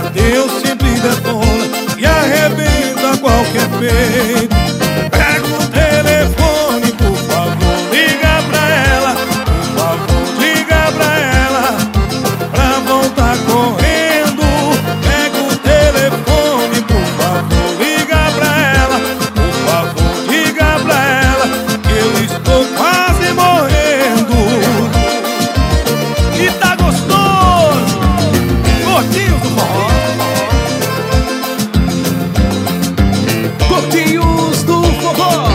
Deus sempre detona e arrebenta qualquer peito. Pega o telefone, por favor, liga pra ela. Por favor, liga pra ela, pra voltar correndo. Pega o telefone, por favor, liga pra ela. Por favor, liga pra ela, que eu estou quase morrendo. E tá gostoso, gordinhos do forró. Gordinhos do forró.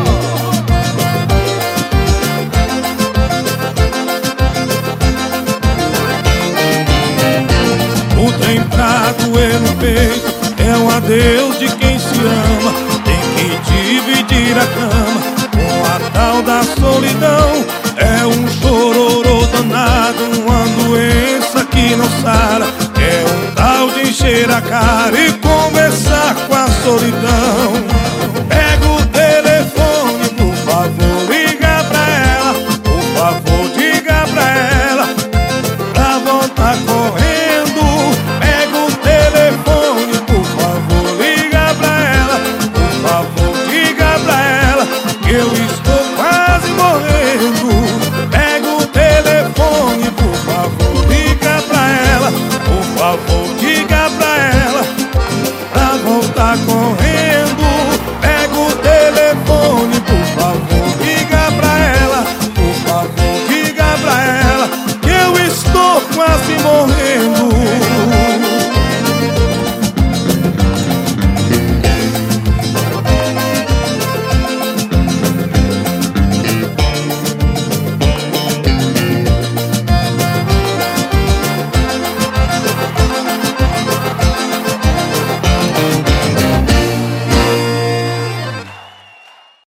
O trem pra doer no peito é um adeus de quem se ama. Tem que dividir a cama com a tal da solidão. É um chororô danado, uma doença que não sara. É um tal de encher a cara e conversar com a solidão. Pega o telefone, por favor, liga pra ela. Por favor, diga pra ela, pra voltar correndo. Pega o telefone, por favor, liga pra ela. Por favor, diga pra ela, que eu estou quase morrendo. Pega o telefone, por favor, liga pra ela. Por favor,